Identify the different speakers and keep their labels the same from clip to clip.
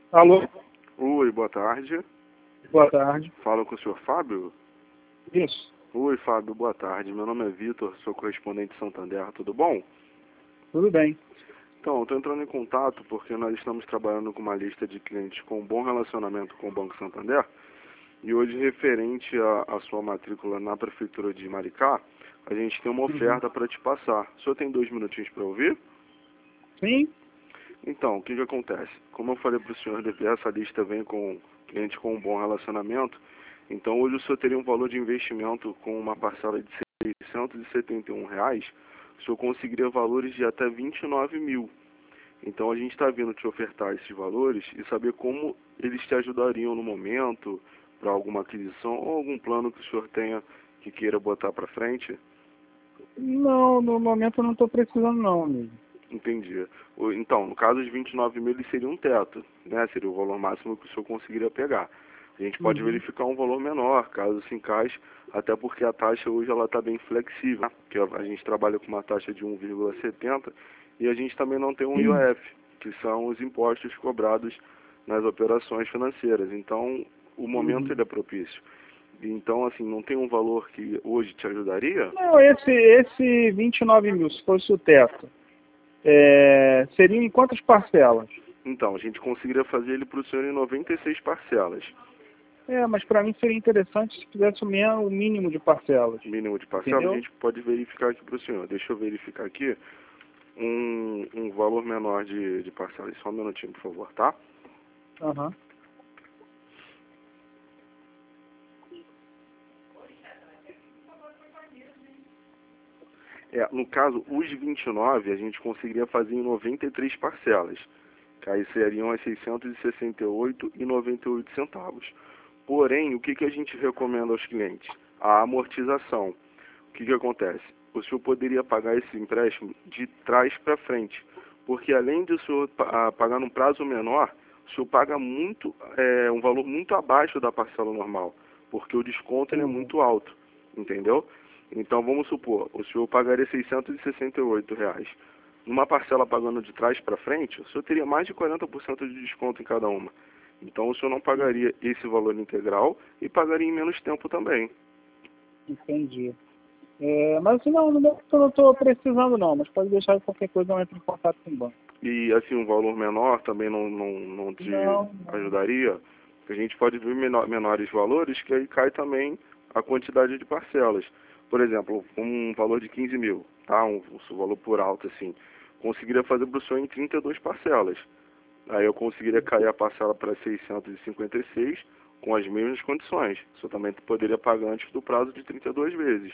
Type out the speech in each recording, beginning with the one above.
Speaker 1: Alô?
Speaker 2: Oi, boa tarde.
Speaker 1: Boa tarde.
Speaker 2: Fala com o senhor Fábio?
Speaker 1: Isso.
Speaker 2: Oi, Fábio, boa tarde. Meu nome é Vitor, sou correspondente de Santander, tudo bom?
Speaker 1: Tudo bem.
Speaker 2: Então, estou entrando em contato porque nós estamos trabalhando com uma lista de clientes com um bom relacionamento com o Banco Santander e hoje, referente à sua matrícula na Prefeitura de Maricá, a gente tem uma oferta para te passar. O senhor tem 2 minutinhos para ouvir?
Speaker 1: Sim.
Speaker 2: Então, o que acontece? Como eu falei para o senhor, essa lista vem com clientes com um bom relacionamento, então hoje o senhor teria um valor de investimento com uma parcela de R$ 671, o senhor conseguiria valores de até 29 mil. Então a gente está vindo te ofertar esses valores e saber como eles te ajudariam no momento, para alguma aquisição ou algum plano que o senhor tenha que queira botar para frente.
Speaker 1: Não, no momento eu não estou precisando não, amigo.
Speaker 2: Entendi. Então, no caso de 29 mil, ele seria um teto, né? Seria o valor máximo que o senhor conseguiria pegar. A gente pode verificar um valor menor, caso se encaixe, até porque a taxa hoje ela está bem flexível, né? Porque a gente trabalha com uma taxa de 1,70 e a gente também não tem um IOF, que são os impostos cobrados nas operações financeiras. Então, o momento ele é propício. Então, assim, não tem um valor que hoje te ajudaria?
Speaker 1: Não, esse 29 mil, se fosse o teto, seria em quantas parcelas?
Speaker 2: Então, a gente conseguiria fazer ele para o senhor em 96 parcelas.
Speaker 1: Mas para mim seria interessante se fizesse o mínimo de parcelas.
Speaker 2: Mínimo de parcelas,
Speaker 1: Entendeu?
Speaker 2: a gente pode verificar aqui para o senhor. Deixa eu verificar aqui um valor menor de parcelas. Só um minutinho, por favor, tá?
Speaker 1: Aham.
Speaker 2: No caso, os 29 a gente conseguiria fazer em 93 parcelas, que aí seriam as R$ 668,98. Porém, o que a gente recomenda aos clientes? A amortização. O que acontece? O senhor poderia pagar esse empréstimo de trás para frente, porque além de o senhor pagar num prazo menor, o senhor paga um valor muito abaixo da parcela normal, porque o desconto ele é muito alto, entendeu? Então, vamos supor, o senhor pagaria R$ 668. Numa parcela pagando de trás para frente, o senhor teria mais de 40% de desconto em cada uma. Então, o senhor não pagaria esse valor integral e pagaria em menos tempo também.
Speaker 1: Entendi. Mas assim, não, eu não estou precisando não, mas pode deixar que qualquer coisa eu entre em contato com o banco.
Speaker 2: E, assim, um valor menor também não te ajudaria? A gente pode ver menores valores, que aí cai também a quantidade de parcelas. Por exemplo, um valor de 15 mil, tá? Um valor por alto, assim. Conseguiria fazer para o senhor em 32 parcelas. Aí eu conseguiria cair a parcela para 656 com as mesmas condições. O senhor também poderia pagar antes do prazo de 32 vezes.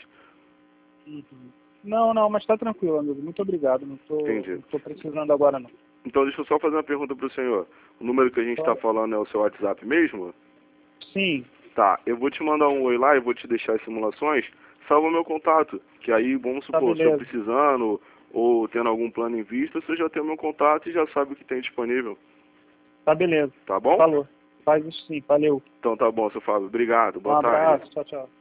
Speaker 1: Não, mas está tranquilo, amigo. Muito obrigado. Não
Speaker 2: Entendi.
Speaker 1: estou precisando agora não.
Speaker 2: Então deixa eu só fazer uma pergunta para o senhor. O número que a gente está falando é o seu WhatsApp mesmo?
Speaker 1: Sim.
Speaker 2: Tá, eu vou te mandar um oi lá e vou te deixar as simulações. Salva meu contato, que aí, vamos supor, se eu precisando ou tendo algum plano em vista, você já tem o meu contato e já sabe o que tem disponível.
Speaker 1: Tá beleza.
Speaker 2: Tá bom?
Speaker 1: Falou. Faz isso sim. Valeu.
Speaker 2: Então tá bom, seu Fábio. Obrigado. Boa
Speaker 1: Um
Speaker 2: tarde.
Speaker 1: abraço. Tchau, tchau.